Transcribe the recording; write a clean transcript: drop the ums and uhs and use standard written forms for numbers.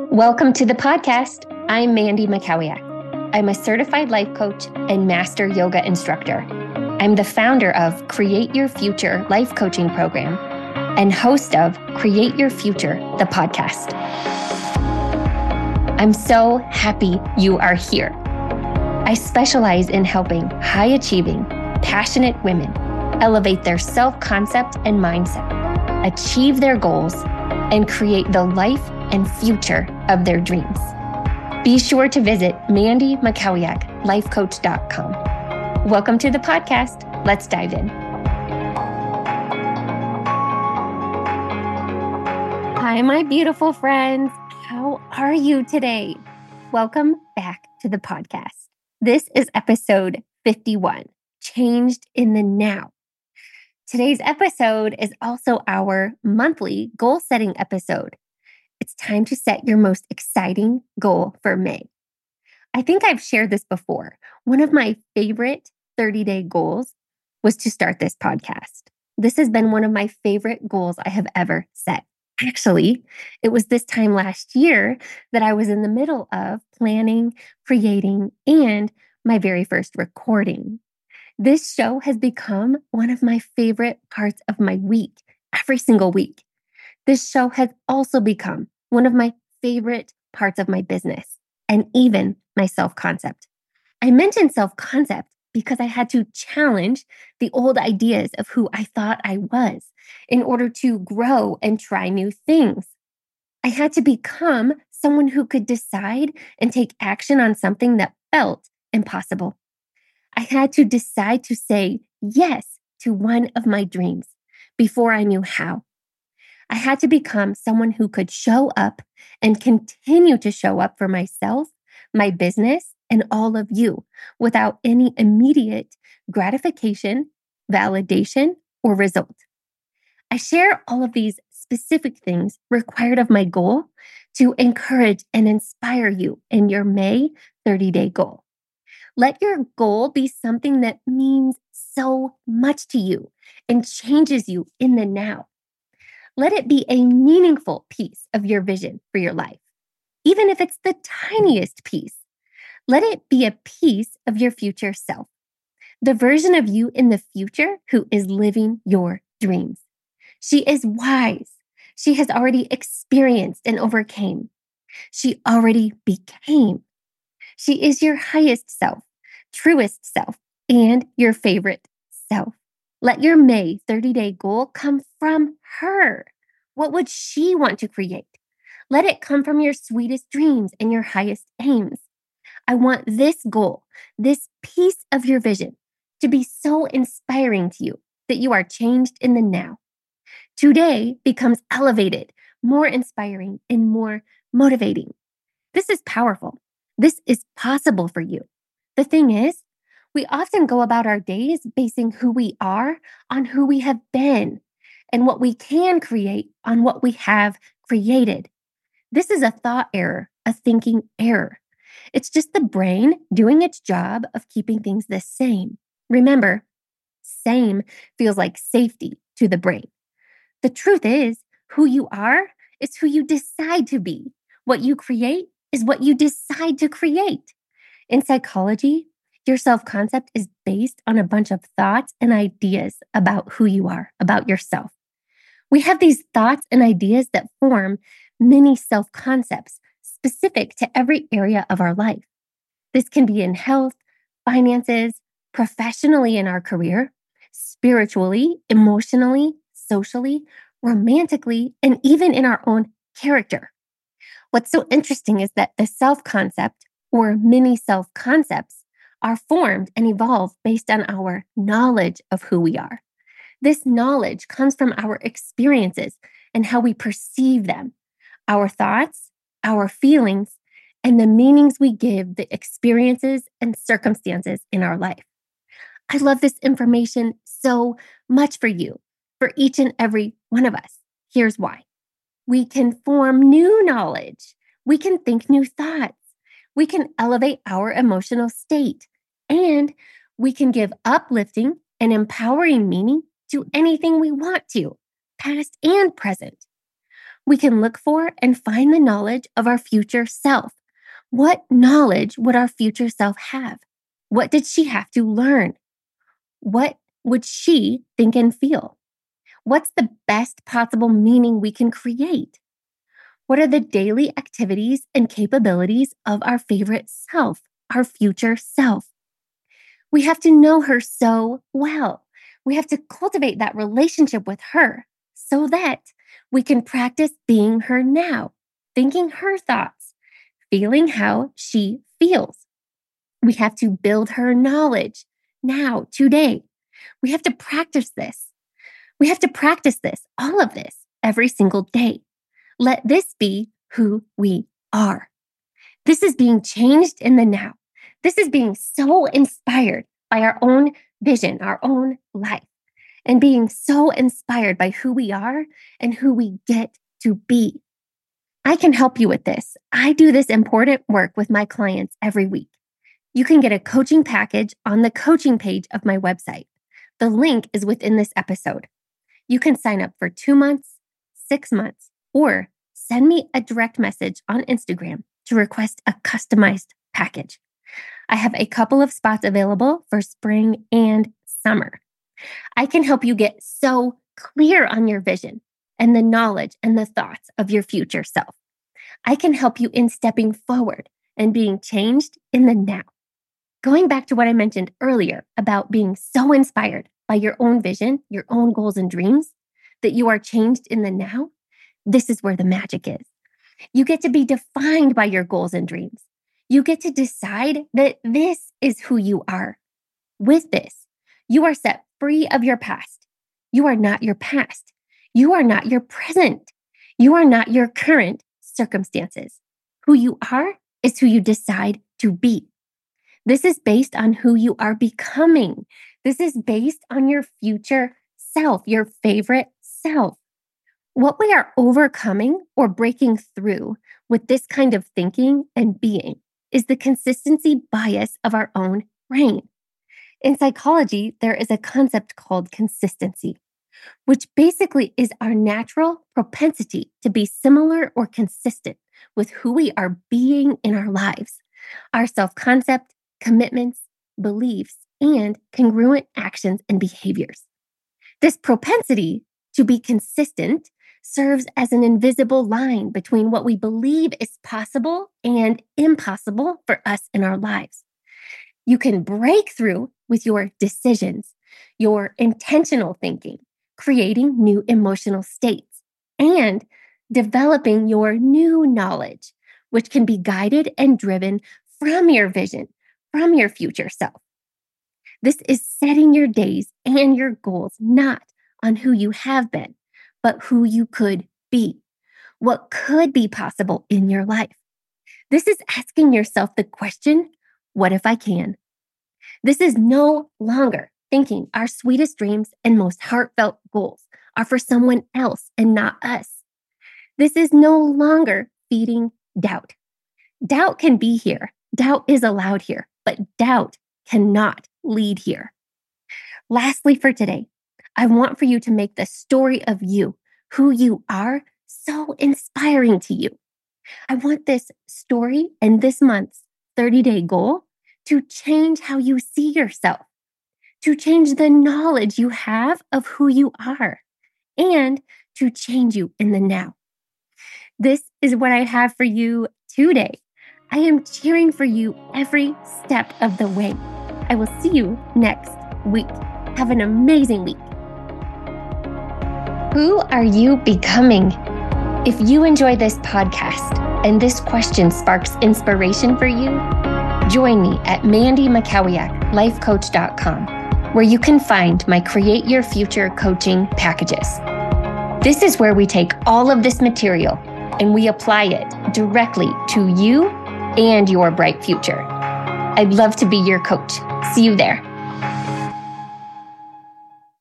Welcome to the podcast. I'm Mandy Makowiak. I'm a certified life coach and master yoga instructor. I'm the founder of Create Your Future Life Coaching Program and host of Create Your Future, the podcast. I'm so happy you are here. I specialize in helping high-achieving, passionate women elevate their self-concept and mindset, achieve their goals, and create the life and future of their dreams. Be sure to visit mandymakowiaklifecoach.com. Welcome to the podcast. Let's dive in. Hi, my beautiful friends. How are you today? Welcome back to the podcast. This is episode 51, Changed in the Now. Today's episode is also our monthly goal-setting episode. It's time to set your most exciting goal for May. I think I've shared this before. One of my favorite 30-day goals was to start this podcast. This has been one of my favorite goals I have ever set. Actually, it was this time last year that I was in the middle of planning, creating, and my very first recording. This show has become one of my favorite parts of my week, every single week. This show has also become one of my favorite parts of my business and even my self-concept. I mentioned self-concept because I had to challenge the old ideas of who I thought I was in order to grow and try new things. I had to become someone who could decide and take action on something that felt impossible. I had to decide to say yes to one of my dreams before I knew how. I had to become someone who could show up and continue to show up for myself, my business, and all of you without any immediate gratification, validation, or result. I share all of these specific things required of my goal to encourage and inspire you in your May 30-day goal. Let your goal be something that means so much to you and changes you in the now. Let it be a meaningful piece of your vision for your life. Even if it's the tiniest piece, let it be a piece of your future self, the version of you in the future who is living your dreams. She is wise. She has already experienced and overcame. She already became. She is your highest self, truest self, and your favorite self. Let your May 30-day goal come from her. What would she want to create? Let it come from your sweetest dreams and your highest aims. I want this goal, this piece of your vision, to be so inspiring to you that you are changed in the now. Today becomes elevated, more inspiring, and more motivating. This is powerful. This is possible for you. The thing is, we often go about our days basing who we are on who we have been and what we can create on what we have created. This is a thought error, a thinking error. It's just the brain doing its job of keeping things the same. Remember, same feels like safety to the brain. The truth is, who you are is who you decide to be. What you create is what you decide to create. In psychology, your self-concept is based on a bunch of thoughts and ideas about who you are, about yourself. We have these thoughts and ideas that form many self-concepts specific to every area of our life. This can be in health, finances, professionally in our career, spiritually, emotionally, socially, romantically, and even in our own character. What's so interesting is that the self-concept or many self-concepts are formed and evolve based on our knowledge of who we are. This knowledge comes from our experiences and how we perceive them, our thoughts, our feelings, and the meanings we give the experiences and circumstances in our life. I love this information so much for you, for each and every one of us. Here's why. We can form new knowledge. We can think new thoughts. We can elevate our emotional state. And we can give uplifting and empowering meaning to anything we want to, past and present. We can look for and find the knowledge of our future self. What knowledge would our future self have? What did she have to learn? What would she think and feel? What's the best possible meaning we can create? What are the daily activities and capabilities of our favorite self, our future self? We have to know her so well. We have to cultivate that relationship with her so that we can practice being her now, thinking her thoughts, feeling how she feels. We have to build her knowledge now, today. We have to practice this. We have to practice this, all of this, every single day. Let this be who we are. This is being changed in the now. This is being so inspired by our own vision, our own life, and being so inspired by who we are and who we get to be. I can help you with this. I do this important work with my clients every week. You can get a coaching package on the coaching page of my website. The link is within this episode. You can sign up for 2 months, 6 months, or send me a direct message on Instagram to request a customized package. I have a couple of spots available for spring and summer. I can help you get so clear on your vision and the knowledge and the thoughts of your future self. I can help you in stepping forward and being changed in the now. Going back to what I mentioned earlier about being so inspired by your own vision, your own goals and dreams, that you are changed in the now, this is where the magic is. You get to be defined by your goals and dreams. You get to decide that this is who you are. With this, you are set free of your past. You are not your past. You are not your present. You are not your current circumstances. Who you are is who you decide to be. This is based on who you are becoming. This is based on your future self, your favorite self. What we are overcoming or breaking through with this kind of thinking and being is the consistency bias of our own brain. In psychology, there is a concept called consistency, which basically is our natural propensity to be similar or consistent with who we are being in our lives, our self-concept, commitments, beliefs, and congruent actions and behaviors. This propensity to be consistent serves as an invisible line between what we believe is possible and impossible for us in our lives. You can break through with your decisions, your intentional thinking, creating new emotional states, and developing your new knowledge, which can be guided and driven from your vision, from your future self. This is setting your days and your goals not on who you have been, but who you could be, what could be possible in your life. This is asking yourself the question, what if I can? This is no longer thinking our sweetest dreams and most heartfelt goals are for someone else and not us. This is no longer feeding doubt. Doubt can be here. Doubt is allowed here, but doubt cannot lead here. Lastly, for today, I want for you to make the story of you, who you are, so inspiring to you. I want this story and this month's 30-day goal to change how you see yourself, to change the knowledge you have of who you are, and to change you in the now. This is what I have for you today. I am cheering for you every step of the way. I will see you next week. Have an amazing week. Who are you becoming? If you enjoy this podcast and this question sparks inspiration for you, join me at MandyMakowiaklifecoach.com, where you can find my Create Your Future coaching packages. This is where we take all of this material and we apply it directly to you and your bright future. I'd love to be your coach. See you there.